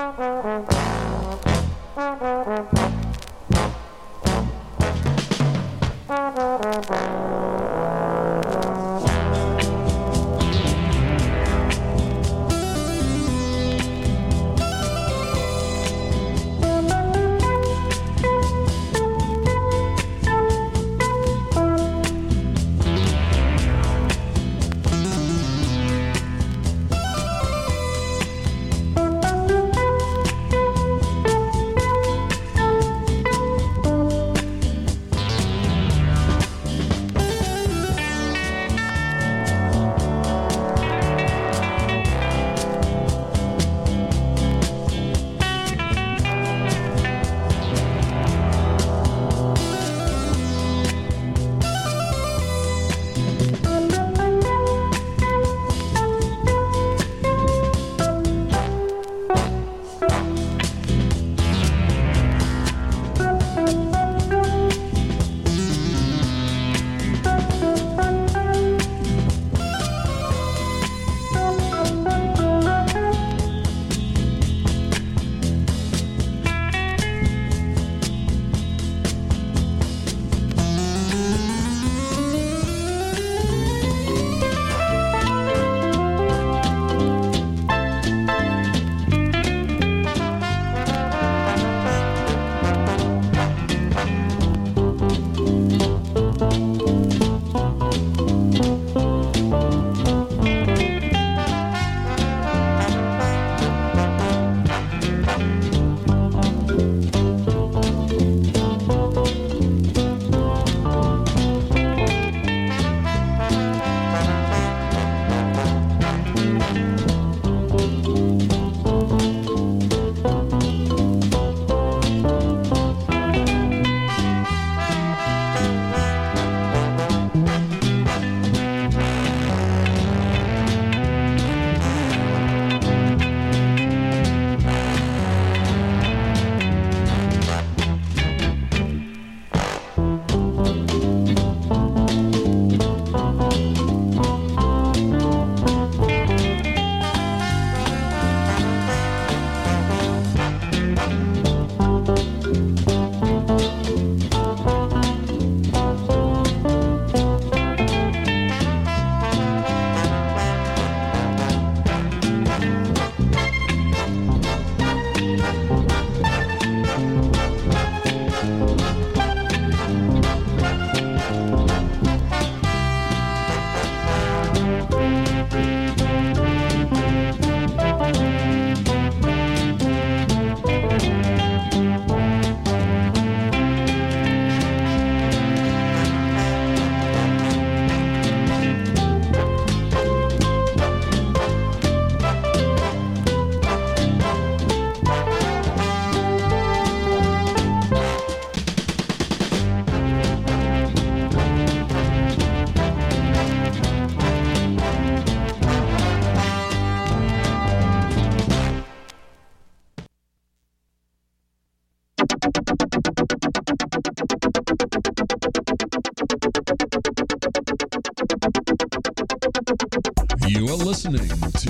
You are listening to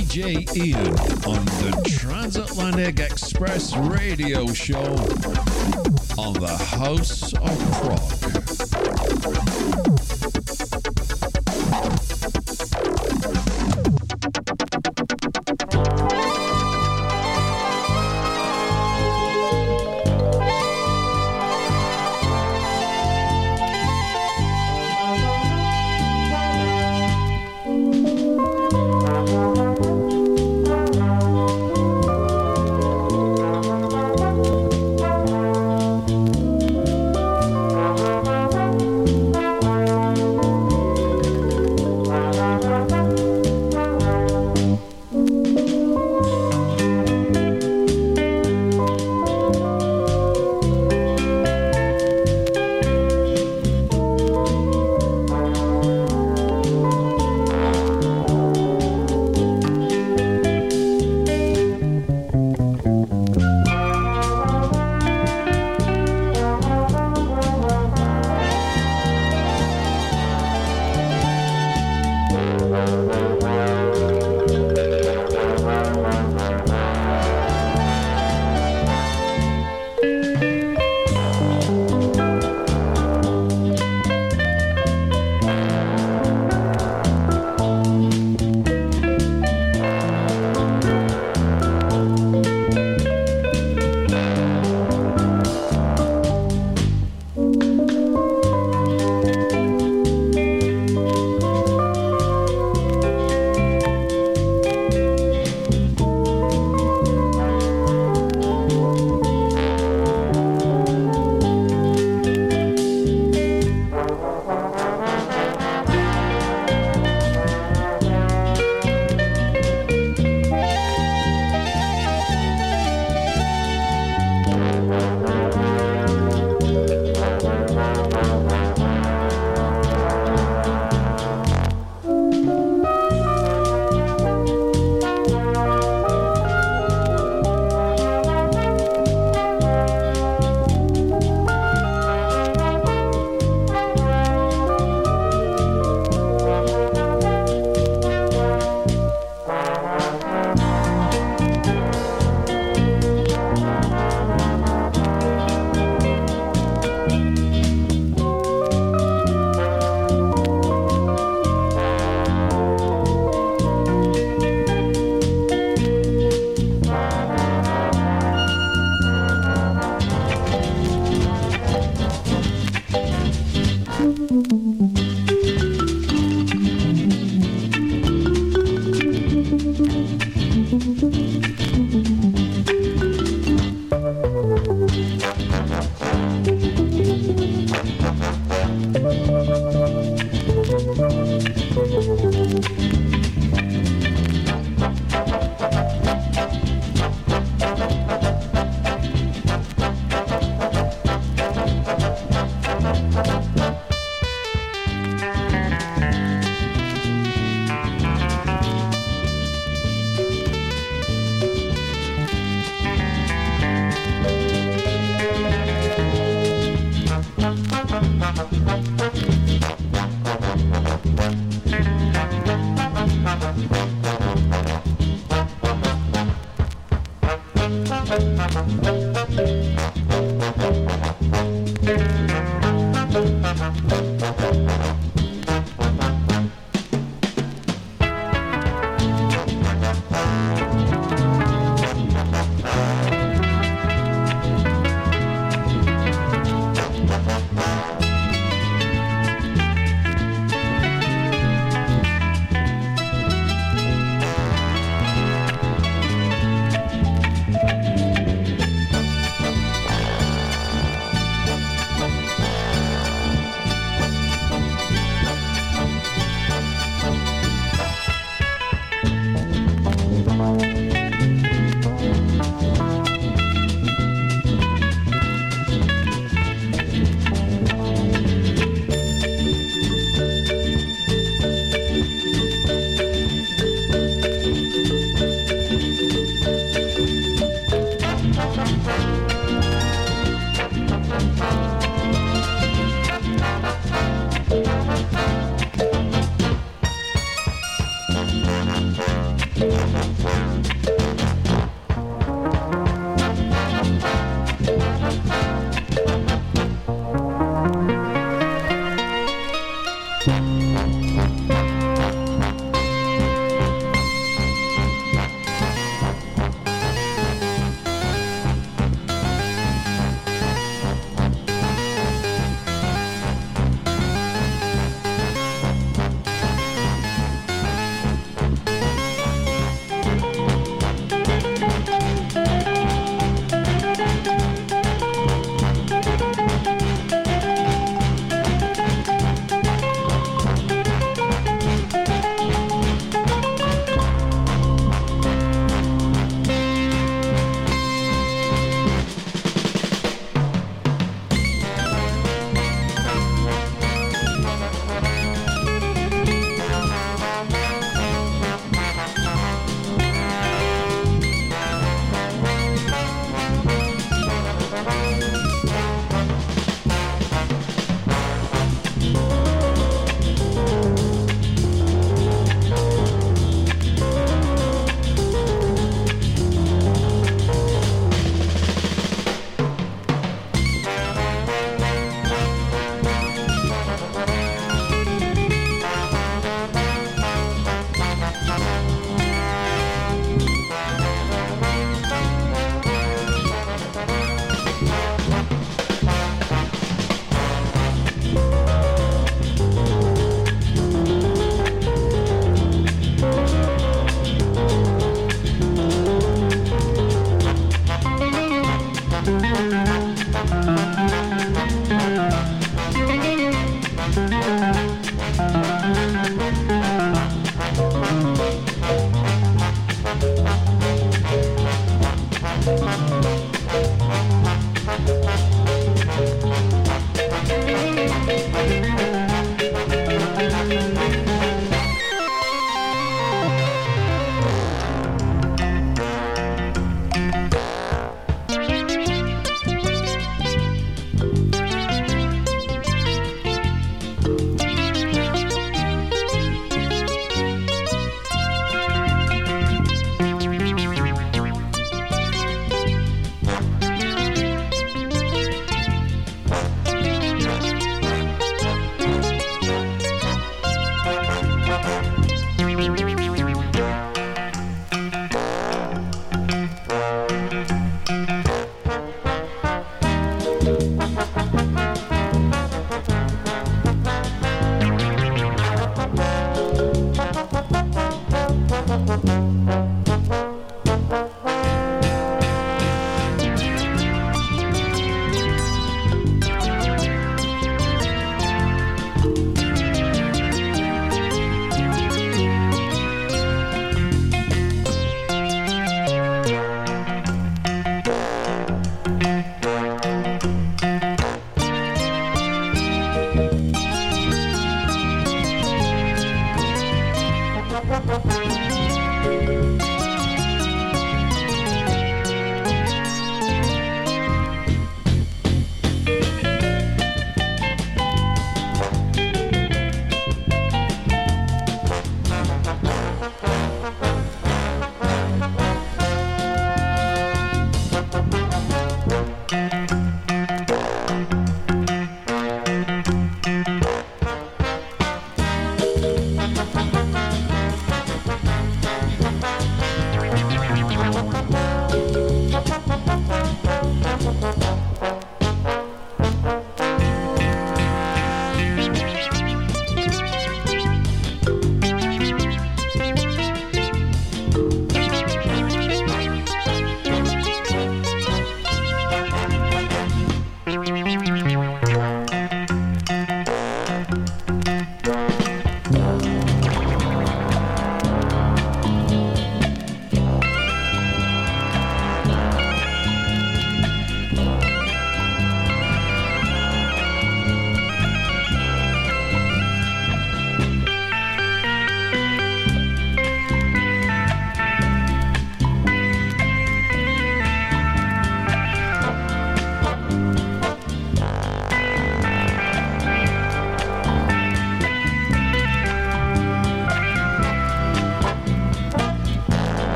DJ Ian on the Transatlantic Express Radio Show on the House of Rock.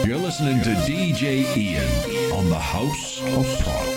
You're listening to DJ Ian on the House of Prog.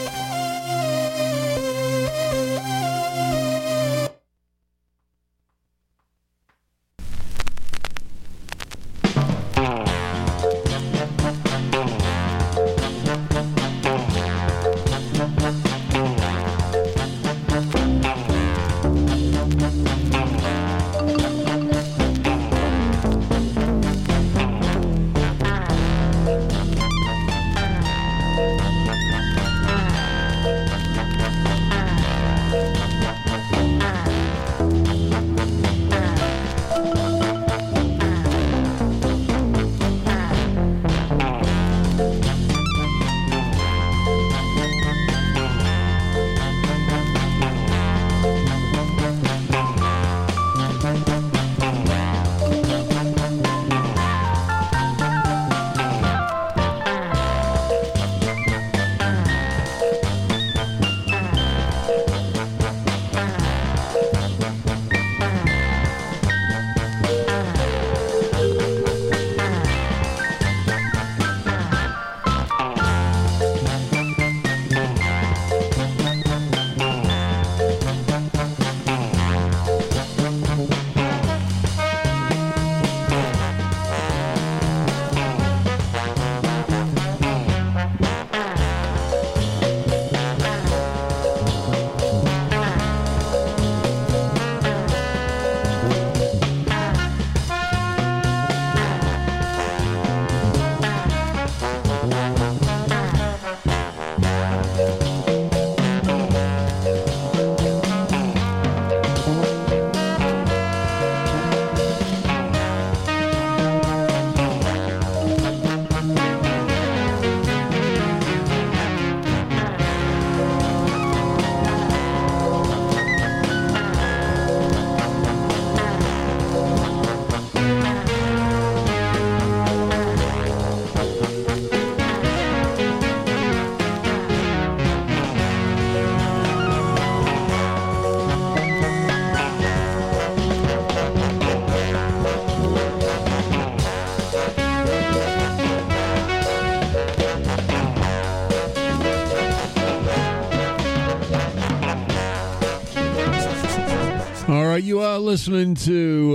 You are listening to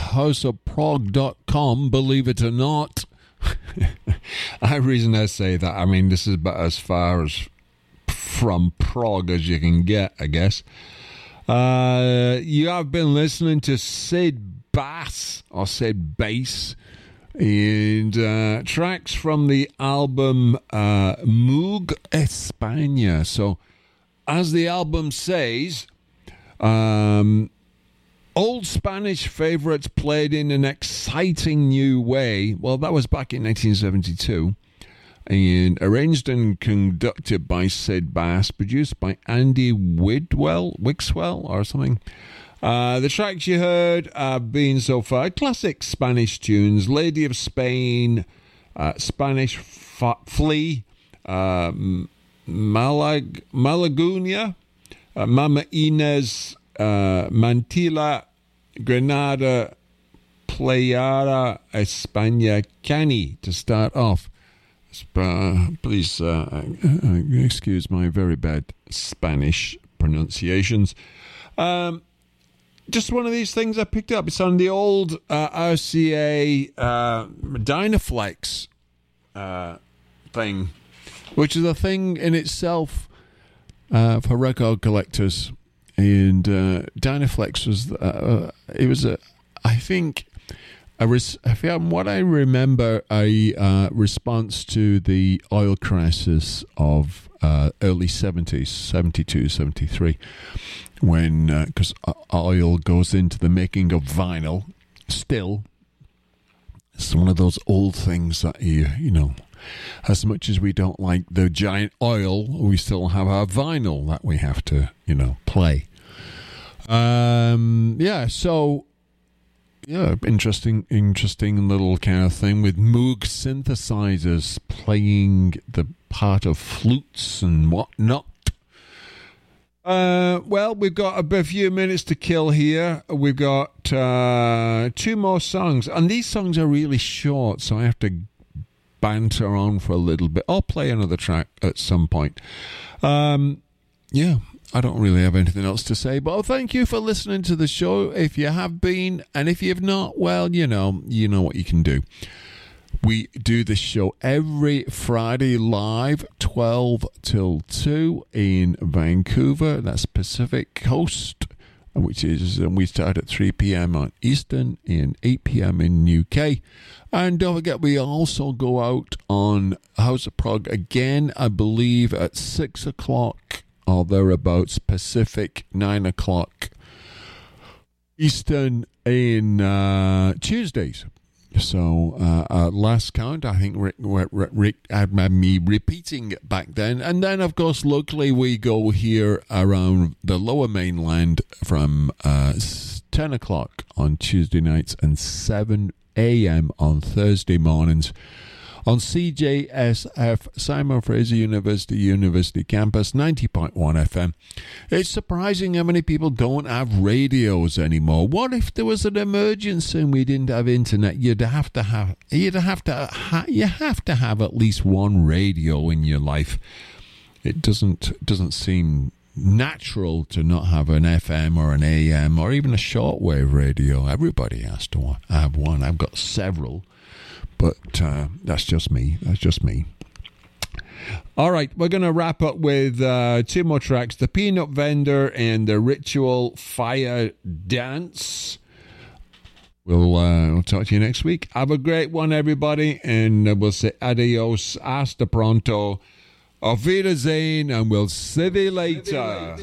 houseofprog.com, believe it or not. The reason I say that, I mean, this is about as far as from prog as you can get, I guess. You have been listening to Sid Bass, or Sid Bass, and tracks from the album Moog España. So, as the album says, old Spanish favorites played in an exciting new way. Well, that was back in 1972. And arranged and conducted by Sid Bass. Produced by Andy Wixwell or something. The tracks you heard have been so far classic Spanish tunes. Lady of Spain, Spanish Flea, Malaguña, Mama Inez, Mantilla, Granada, Playara, España, Cani to start off. Please excuse my very bad Spanish pronunciations. Just one of these things I picked up. It's on the old RCA Dynaflex thing, which is a thing in itself for record collectors. And Dynaflex was, it was I think, from what I remember, a response to the oil crisis of early 70s, 72, 73, when, because oil goes into the making of vinyl, still, it's one of those old things that you know, as much as we don't like the giant oil, we still have our vinyl that we have to, play. Interesting little kind of thing with Moog synthesizers playing the part of flutes and whatnot. Well, we've got a few minutes to kill here. We've got 2 more songs, and these songs are really short, so I have to banter on for a little bit. I'll play another track at some point. Yeah, I don't really have anything else to say, but thank you for listening to the show. If you have been, and if you've not, well, you know what you can do. We do this show every Friday live, 12 till 2 in Vancouver. That's Pacific Coast, which is, we start at 3 p.m. on Eastern and 8 p.m. in UK. And don't forget, we also go out on House of Prog again, I believe, at 6 o'clock or thereabouts Pacific, 9 o'clock Eastern in Tuesdays. So, last count, I think Rick had me repeating it back then. And then, of course, locally we go here around the Lower Mainland from 10 o'clock on Tuesday nights and 7 a.m. on Thursday mornings on CJSF, Simon Fraser University Campus, 90.1 FM. It's surprising how many people don't have radios anymore. What if there was an emergency and we didn't have internet? You have to have at least one radio in your life. It doesn't seem natural to not have an FM or an AM or even a shortwave radio. Everybody has to have one. I've got several. But that's just me. All right, we're going to wrap up with two more tracks. The Peanut Vendor and the Ritual Fire Dance. We'll talk to you next week. Have a great one, everybody. And we'll say adios, hasta pronto, auf Wiedersehen, and we'll see you later.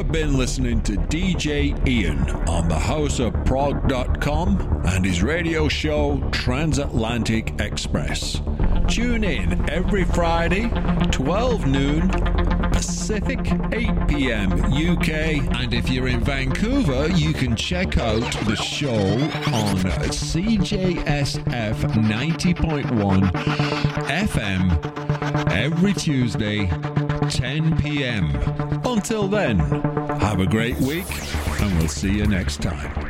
have been listening to DJ Ian on the houseofprog.com and his radio show Transatlantic Express. Tune in every Friday, 12 noon Pacific, 8 p.m. UK. And if you're in Vancouver, you can check out the show on CJSF 90.1 FM every Tuesday, 10 p.m. Until then, have a great week, and we'll see you next time.